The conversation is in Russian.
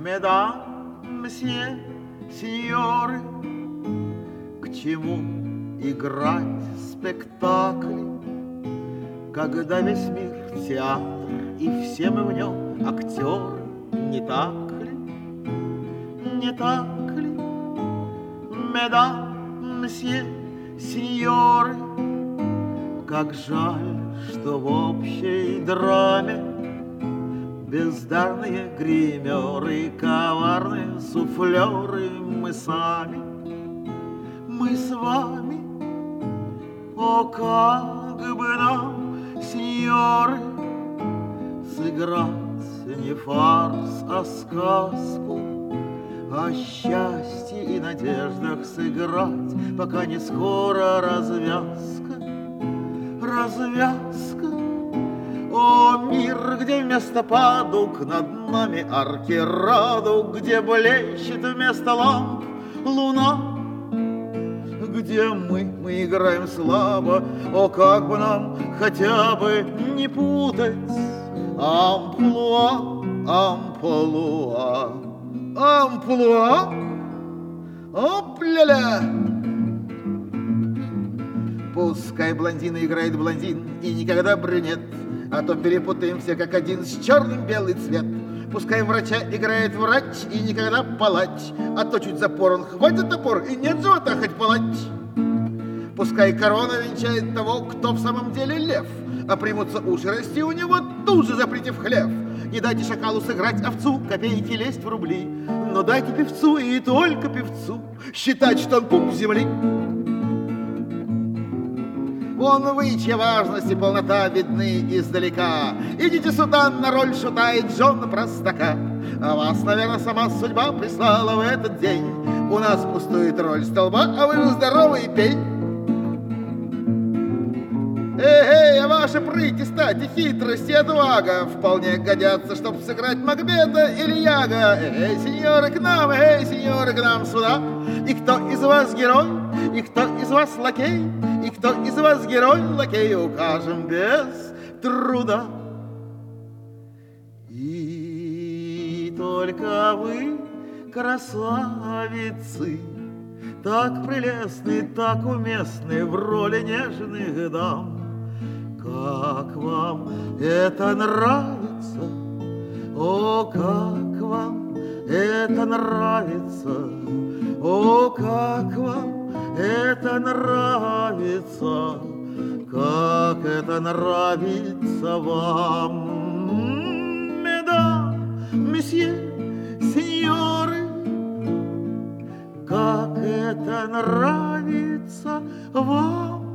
Медам, мсье, сеньоры, к чему играть спектакли, когда весь мир театр, и все мы в нем актеры, не так ли? Не так ли? Медам, мсье, сеньоры, как жаль, что в общей драме бездарные гримеры, коварные суфлеры мы сами, мы с вами. О, как бы нам, сеньоры, сыграть не фарс, а сказку, о счастье и надеждах сыграть, пока не скоро развязка, развязка. О, мир, где вместо падук над нами арки радуг, где блещет вместо ламп луна, где мы играем слабо. О, как бы нам хотя бы не путать амплуа, амплуа, амплуа, оп-ля-ля. Пускай блондин играет блондин и никогда брюнет, а то перепутаем все как один с черным белый цвет. Пускай врача играет врач и никогда палач, а то чуть запор он хватит топор и нет живота хоть палач. Пускай корона венчает того, кто в самом деле лев, а примутся уши расти у него, тут же запретив хлев. Не дайте шакалу сыграть овцу, копейки лезть в рубли, но дайте певцу и только певцу считать, что он пуп земли. Вон вы, чья важность и полнота видны издалека. Идите сюда на роль шута и Джона Простака. А вас, наверное, сама судьба прислала в этот день. У нас пустует роль столба, а вы здоровый пень. Эй, а ваши прыть и стать, и хитрость, и отвага вполне годятся, чтоб сыграть Макбета или Яга. Эй, сеньоры, к нам сюда. И кто из вас герой, и кто из вас лакей, и кто из вас герой, лакей, укажем без труда. И только вы, красавицы, так прелестны, так уместны в роли нежных дам. Как вам это нравится? О, как вам это нравится? О, как вам это нравится? Как это нравится вам? Медам, месье, сеньоры, как это нравится вам?